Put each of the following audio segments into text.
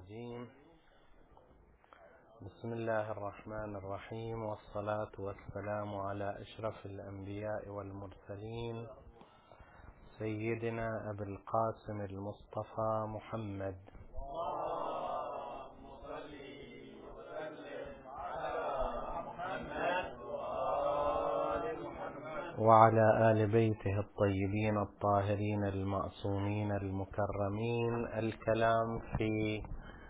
الرجيم. بسم الله الرحمن الرحيم، والصلاة والسلام على أشرف الأنبياء والمرسلين سيدنا أبي القاسم المصطفى محمد، وعلى آل بيته الطيبين الطاهرين المعصومين المكرمين. الكلام في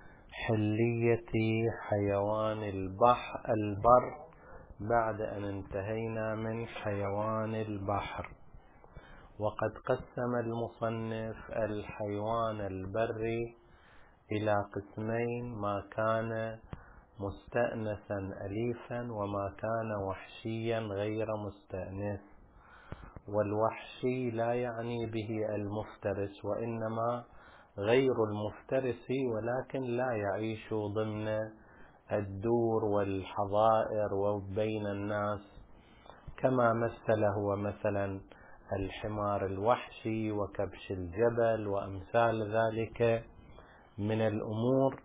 حلية حيوان البر بعد أن انتهينا من حيوان البحر. وقد قسم المصنف الحيوان البري إلى قسمين: ما كان مستأنسا أليفا وما كان وحشيا غير مستأنس. والوحشي لا يعني به المفترس، وإنما غير المفترس ولكن لا يعيش ضمن الدور والحظائر وبين الناس، كما مثله مثلا الحمار الوحشي وكبش الجبل وأمثال ذلك من الأمور.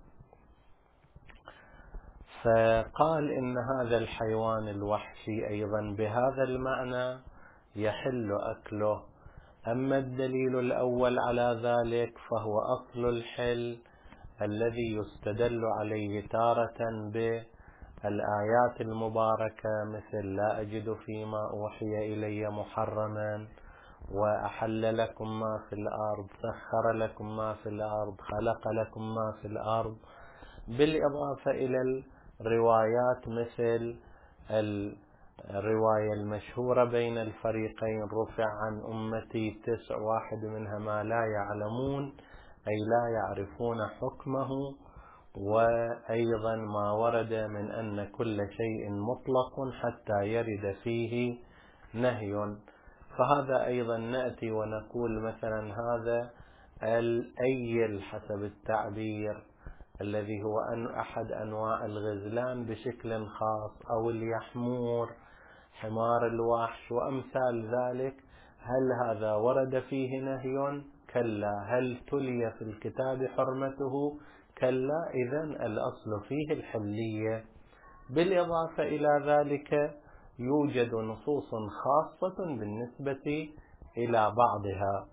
فقال إن هذا الحيوان الوحشي أيضا بهذا المعنى يحل أكله. أما الدليل الأول على ذلك فهو أصل الحل الذي يستدل عليه تارة بالآيات المباركة، مثل: لا أجد فيما أوحي إلي محرما، وأحل لكم ما في الأرض، سخر لكم ما في الأرض، خلق لكم ما في الأرض، بالإضافة إلى الروايات مثل الرواية المشهورة بين الفريقين: رفع عن أمتي 9 واحد منها ما لا يعلمون، أي لا يعرفون حكمه. وأيضا ما ورد من أن كل شيء مطلق حتى يرد فيه نهي. فهذا أيضا نأتي ونقول مثلا هذا الأيل حسب التعبير الذي هو أحد أنواع الغزلان بشكل خاص، أو اليحمور حمار الوحش وأمثال ذلك، هل هذا ورد فيه نهي؟ كلا. هل تلي في الكتاب حرمته؟ كلا. إذن الأصل فيه الحلية. بالإضافة إلى ذلك يوجد نصوص خاصة بالنسبة إلى بعضها،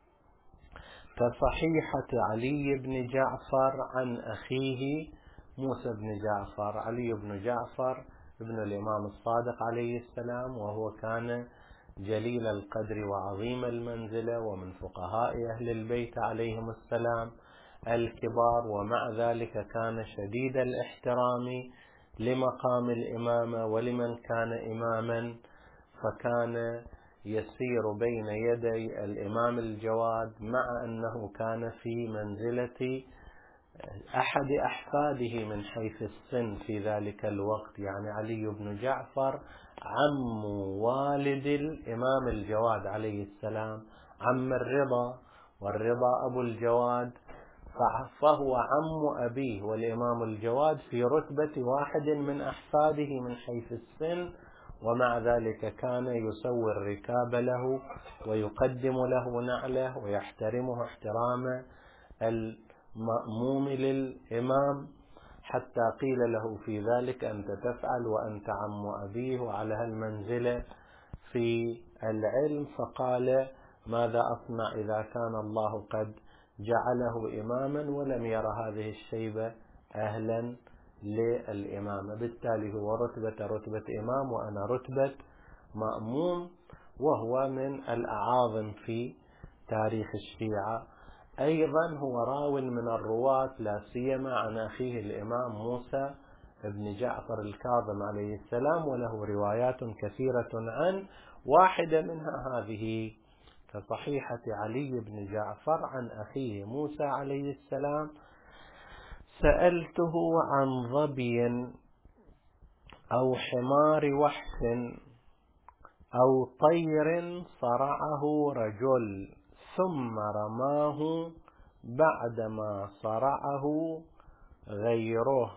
كصحيحة علي بن جعفر عن أخيه موسى بن جعفر. علي بن جعفر ابن الإمام الصادق عليه السلام، وهو كان جليل القدر وعظيم المنزلة ومن فقهاء أهل البيت عليهم السلام الكبار، ومع ذلك كان شديد الاحترام لمقام الإمامة ولمن كان إماما، فكان يسير بين يدي الإمام الجواد، مع أنه كان في منزلة أحد أحفاده من حيث السن في ذلك الوقت. يعني علي بن جعفر عم والد الإمام الجواد عليه السلام، عم الرضا، والرضا أبو الجواد، فهو عم أبيه والإمام الجواد في رتبة واحد من أحفاده من حيث السن، ومع ذلك كان يسوي الركاب له ويقدم له نعله ويحترمه احترام المأموم للإمام، حتى قيل له في ذلك: أنت تفعل وأنت عم أبيه وعلى هالمنزلة في العلم. فقال: ماذا أصنع إذا كان الله قد جعله إماما ولم ير هذه الشيبة أهلا للإمامة؟ بالتالي هو رتبة إمام وأنا رتبة مأموم، وهو من الأعاظم في تاريخ الشيعة. أيضا هو راو من الرواة، لا سيما عن أخيه الإمام موسى بن جعفر الكاظم عليه السلام، وله روايات كثيرة عن واحدة منها هذه، كصحيحة علي بن جعفر عن أخيه موسى عليه السلام: سألته عن ظبي أو حمار وحش أو طير صرعه رجل ثم رماه بعدما صرعه غيره،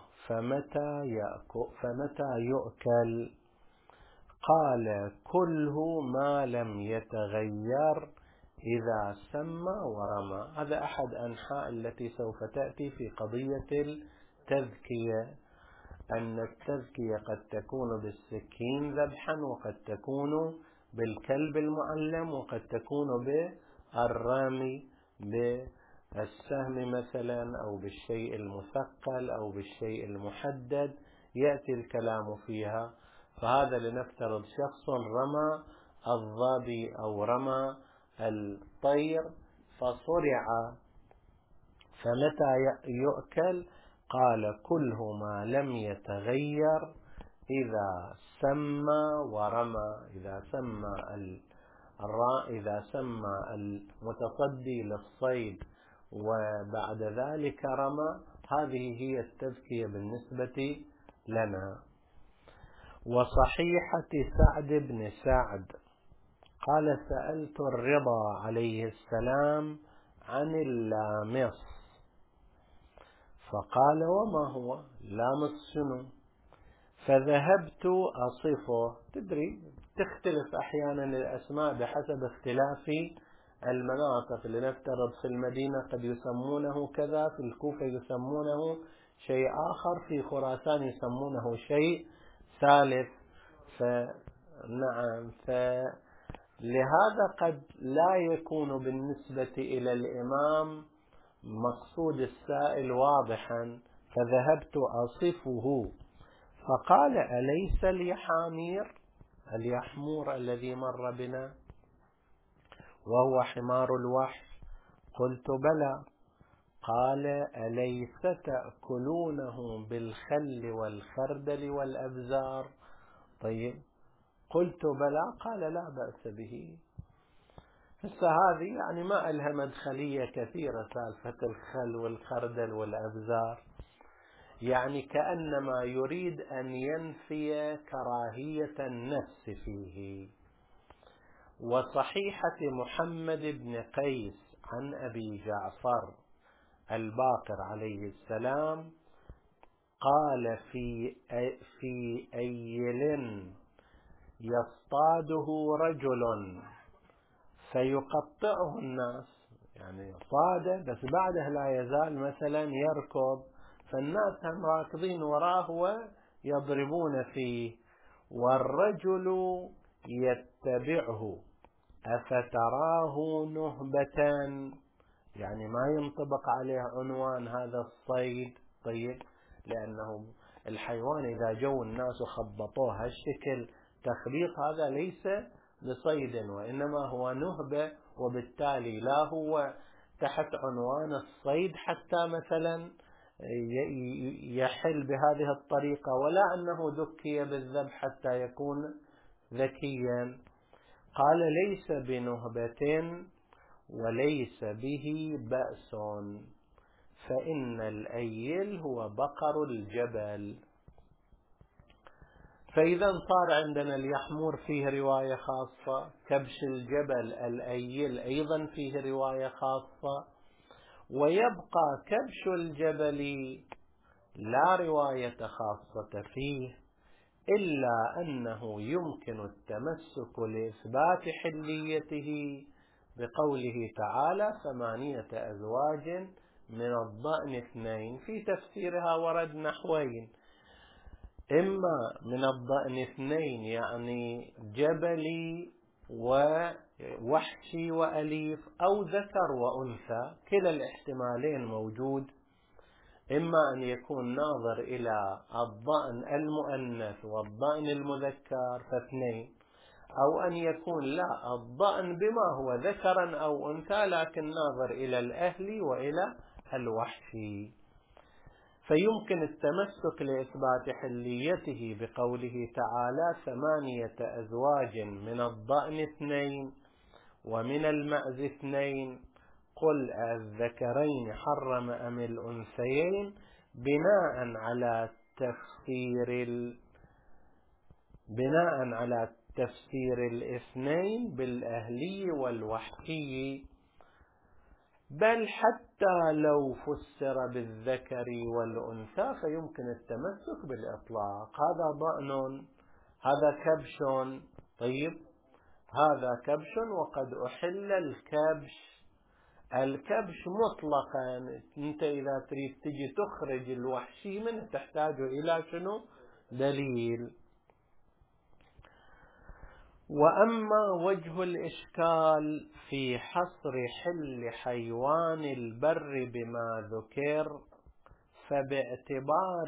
فمتى يؤكل؟ قال: كله ما لم يتغير إذا سمى ورمى. هذا أحد أنحاء التي سوف تأتي في قضية التذكية، أن التذكية قد تكون بالسكين ذبحا، وقد تكون بالكلب المعلم، وقد تكون بالرمي بالسهم مثلا، أو بالشيء المثقل، أو بالشيء المحدد يأتي الكلام فيها. فهذا لنفترض شخص رمى الظبي أو رمى الطير فصرع، فمتى يؤكل؟ قال كله ما لم يتغير إذا سمى ورمى. إذا سمى المتصدي للصيد وبعد ذلك رمى، هذه هي التذكية بالنسبة لنا. وصحيحة سعد بن سعد قال سألت الرضا عليه السلام عن اللامص، فقال وما هو لامص شنو؟ فذهبت أصفه. تدري تختلف أحيانا الأسماء بحسب اختلاف المناطق. لنفترض في المدينة قد يسمونه كذا، في الكوفة يسمونه شيء آخر، في خراسان يسمونه شيء ثالث. فنعم، فلهذا قد لا يكون بالنسبة إلى الإمام مقصود السائل واضحا. فذهبت أصفه، فقال أليس اليحامير، اليحمور الذي مر بنا وهو حمار الوحش؟ قلت بلى. قال أليس تأكلونه بالخل والخردل والأبزار؟ طيب، قلت بلى. قال لا بأس به. هذه يعني ما لها مدخلية كثيرة سالفة الخل والخردل والأبزار، يعني كأنما يريد أن ينفي كراهية النفس فيه. وصحيحة محمد بن قيس عن أبي جعفر الباقر عليه السلام قال في أيل يصطاده رجل فيقطعه الناس، يعني صاده بس بعده لا يزال مثلا يركض، فالناس هم راكضين وراه ويضربون فيه، والرجل يتبعه أفتراه نهبة، يعني ما ينطبق عليه عنوان هذا الصيد. طيب، لأنه الحيوان إذا جو الناس وخبطوه هالشكل تخبيط، هذا ليس بصيد، وإنما هو نهبة، وبالتالي لا هو تحت عنوان الصيد حتى مثلا يحل بهذه الطريقة، ولا أنه ذكي بالذبح حتى يكون ذكيا. قال ليس بنهبة وليس به بأس، فإن الأيل هو بقر الجبل. فإذا صار عندنا اليحمور فيه رواية خاصة، كبش الجبل الأيل أيضا فيه رواية خاصة، ويبقى كبش الجبل لا رواية خاصة فيه، إلا أنه يمكن التمسك لإثبات حليته بقوله تعالى 8 أزواج من الضأن 2. في تفسيرها ورد نحوين: إما من الضأن 2 يعني جبلي ووحشي وأليف، أو ذكر وأنثى، كلا الاحتمالين موجود. إما أن يكون ناظر إلى الضأن المؤنث والضأن المذكر ف2، أو أن يكون لا، الضأن بما هو ذكرا أو أنثى لكن ناظر إلى الأهلي وإلى الوحشي. فيمكن التمسك لإثبات حليته بقوله تعالى 8 أزواج من الضأن 2 ومن المعز 2، قل الذكرين حرم أم الأنثيين، بناء على تفسير الاثنين بالأهلي والوحشي، بل حتى لو فسر بالذكر والأنثى فيمكن التمسك بالإطلاق. هذا ضأن، هذا كبش. طيب، هذا كبش وقد أحل الكبش مطلقا. أنت إذا تريد تجي تخرج الوحشي منه تحتاج إلى شنو؟ دليل. وأما وجه الإشكال في حصر حل حيوان البر بما ذكر، فباعتبار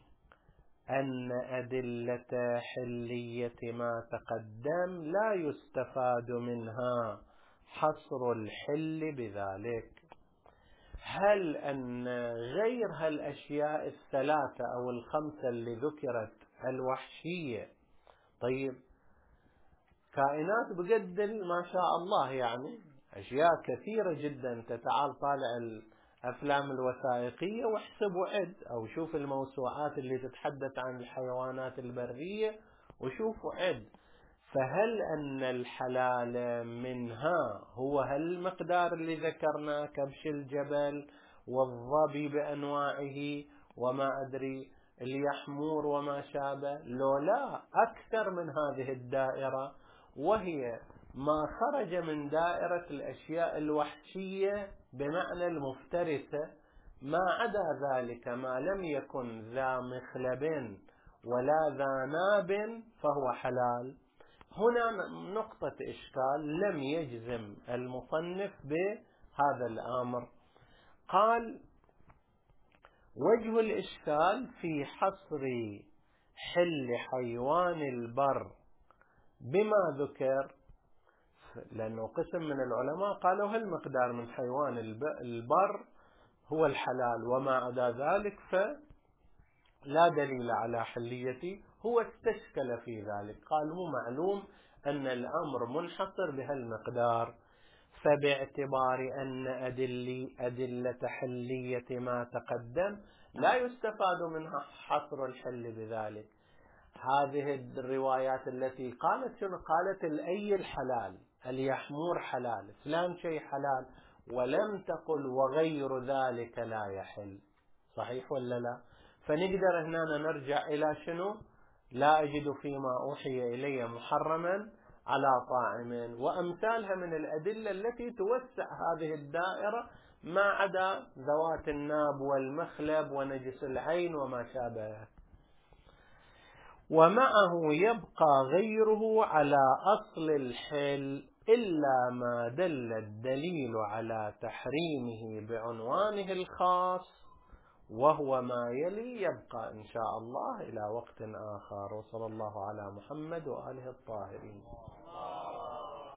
أن أدلة حلية ما تقدم لا يستفاد منها حصر الحل بذلك. هل أن غير هالأشياء الثلاثة أو الخمسة اللي ذكرت الوحشية، طيب كائنات بقد ما شاء الله، يعني أشياء كثيرة جدا. تعال طالع الأفلام الوثائقية واحسب وعد، أو شوف الموسوعات اللي تتحدث عن الحيوانات البرية وشوف وعد. فهل أن الحلال منها هو هالمقدار اللي ذكرناه، كبش الجبل والظبي بأنواعه وما أدري اليحمور وما شابه، لو لا أكثر من هذه الدائرة، وهي ما خرج من دائرة الأشياء الوحشية بمعنى المفترسة، ما عدا ذلك ما لم يكن ذا مخلب ولا ذا ناب فهو حلال. هنا نقطة إشكال لم يجزم المصنف بهذا الأمر. قال: وجه الإشكال في حصر حل حيوان البر بما ذكر، لأنه قسم من العلماء قالوا هالمقدار من حيوان البر هو الحلال، وما عدا ذلك فلا دليل على حليته. هو استشكل في ذلك، قال مو معلوم أن الأمر منحصر بهالمقدار، فباعتبار أن أدلة حلية ما تقدم لا يستفاد منها حصر الحل بذلك. هذه الروايات التي قالت شنو؟ قالت الأي الحلال، اليحمور حلال، فلان شيء حلال، ولم تقل وغير ذلك لا يحل. صحيح ولا لا؟ فنقدر هنا نرجع إلى شنو؟ لا أجد فيما أوحي إلي محرما على طاعم، وأمثالها من الأدلة التي توسع هذه الدائرة ما عدا ذوات الناب والمخلب ونجس العين وما شابه. ومعه يبقى غيره على أصل الحل إلا ما دل الدليل على تحريمه بعنوانه الخاص، وهو ما يلي. يبقى إن شاء الله إلى وقت آخر. وصلى الله على محمد وآله الطاهرين.